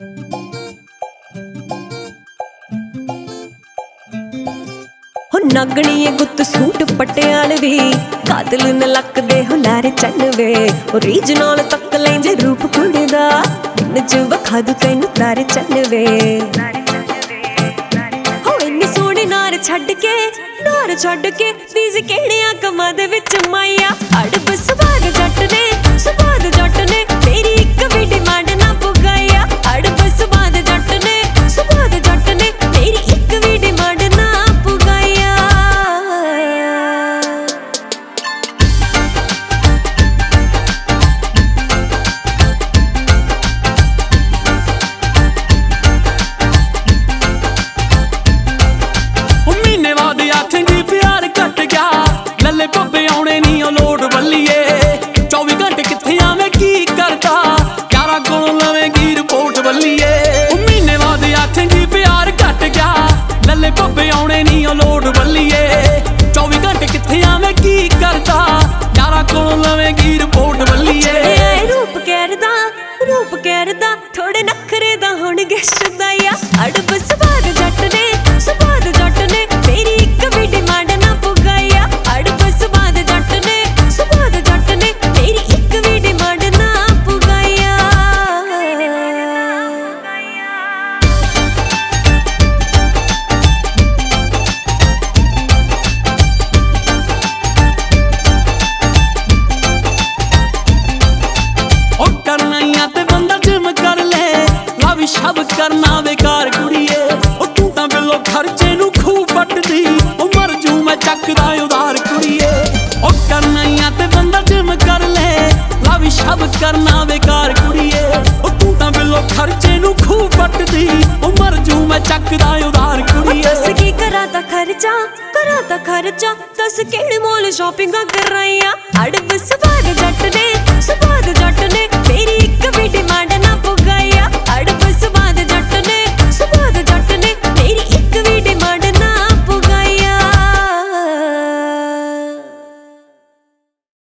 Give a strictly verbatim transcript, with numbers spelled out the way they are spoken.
नागणीए गुत्त सूट पटियाल वी कातल न लक दे हुलारे चन वे रीज नाल तक लेंजे रूप कुड़ी दा इन च वखा दू तैनू तारे चन वे हो इन्नी सोहनी नार छड्ड के नार छड्ड के बीज किहड़ियां कमां दे विच माइया अड़ब सुभाग जट ने सुभाग जट ने तेरी इक भी डिमांड ना पुगाया अड़ब सुभाग जट ने सुभाग जट ने तेरी इक भी डिमांड ना लले पब्बे आने नी लोड बल्लीए चौबी घंटे किथे आवे की करता यारा कोलों लवेंगी रिपोर्ट बल्लीए महीने बाद आखेंगी प्यार घट गया लले पब्बे आने नी लोड बल्लीए चौबी घंटे किथे आवे की करता यारा कोलों लवेंगी रिपोर्ट बल्लीए रूप कहरदा रूप कहरदा थोड़े नखरे दा होणगे शुदाया अड़ब सुभाग जट ने सुभाग जट ने तेरी इक भी डिमांड ना पुगाया अड़ब सुभाग जट ने सुभाग जट ने तेरी इक भी डिमांड ना पुगाया ओ करना ही ते बंदा जिम कर ले लावी शब करना बेकार कुड़िए ओ तू तां बिलो खर्चे नू खूब पटदी ओ मर जू मैं चकदा उधार कुड़िए ओ करना ही ते बंदा जिम कर ले लावी शब करना बेकार कुड़िए ओ तू तां बिलो खर्चे नू खूब पटदी ओ मर जू मैं चकदा उधार कुड़िए दस की करा ता खर्चा करा ता खर्चा दस केड़े मॉल शॉपिंग कराइया अड़ब सुभाग जट ने सुभाग